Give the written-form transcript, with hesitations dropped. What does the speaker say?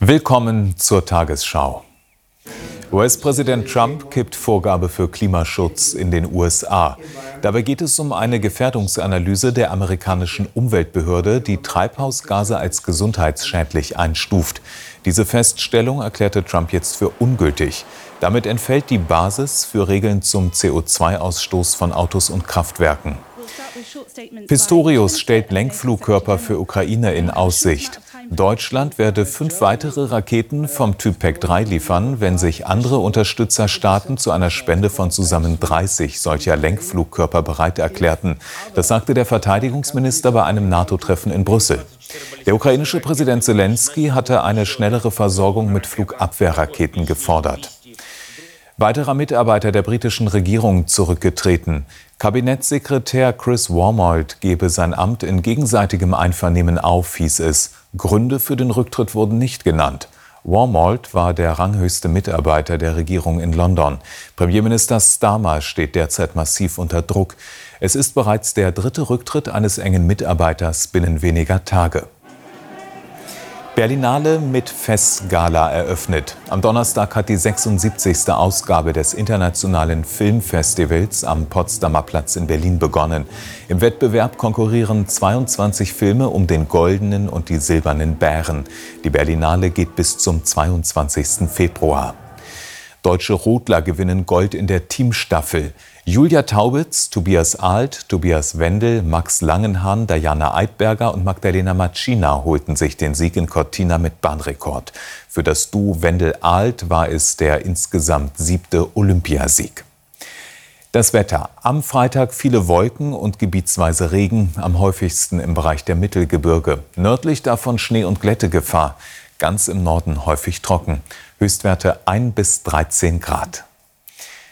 Willkommen zur Tagesschau. US-Präsident Trump kippt Vorgabe für Klimaschutz in den USA. Dabei geht es um eine Gefährdungsanalyse der amerikanischen Umweltbehörde, die Treibhausgase als gesundheitsschädlich einstuft. Diese Feststellung erklärte Trump jetzt für ungültig. Damit entfällt die Basis für Regeln zum CO2-Ausstoß von Autos und Kraftwerken. Pistorius stellt Lenkflugkörper für Ukraine in Aussicht. Deutschland werde 5 weitere Raketen vom Typ PAC-3 liefern, wenn sich andere Unterstützerstaaten zu einer Spende von zusammen 30 solcher Lenkflugkörper bereit erklärten. Das sagte der Verteidigungsminister bei einem NATO-Treffen in Brüssel. Der ukrainische Präsident Selenskyj hatte eine schnellere Versorgung mit Flugabwehrraketen gefordert. Weiterer Mitarbeiter der britischen Regierung zurückgetreten. Kabinettssekretär Chris Wormold gebe sein Amt in gegenseitigem Einvernehmen auf, hieß es. Gründe für den Rücktritt wurden nicht genannt. Wormold war der ranghöchste Mitarbeiter der Regierung in London. Premierminister Starmer steht derzeit massiv unter Druck. Es ist bereits der 3. Rücktritt eines engen Mitarbeiters binnen weniger Tage. Berlinale mit Festgala eröffnet. Am Donnerstag hat die 76. Ausgabe des Internationalen Filmfestivals am Potsdamer Platz in Berlin begonnen. Im Wettbewerb konkurrieren 22 Filme um den Goldenen und die Silbernen Bären. Die Berlinale geht bis zum 22. Februar. Deutsche Rodler gewinnen Gold in der Teamstaffel. Julia Taubitz, Tobias Alt, Tobias Wendel, Max Langenhahn, Diana Eidberger und Magdalena Matschina holten sich den Sieg in Cortina mit Bahnrekord. Für das Duo Wendel-Alt war es der insgesamt 7. Olympiasieg. Das Wetter. Am Freitag viele Wolken und gebietsweise Regen, am häufigsten im Bereich der Mittelgebirge. Nördlich davon Schnee- und Glättegefahr. Ganz im Norden häufig trocken. Höchstwerte 1 bis 13 Grad.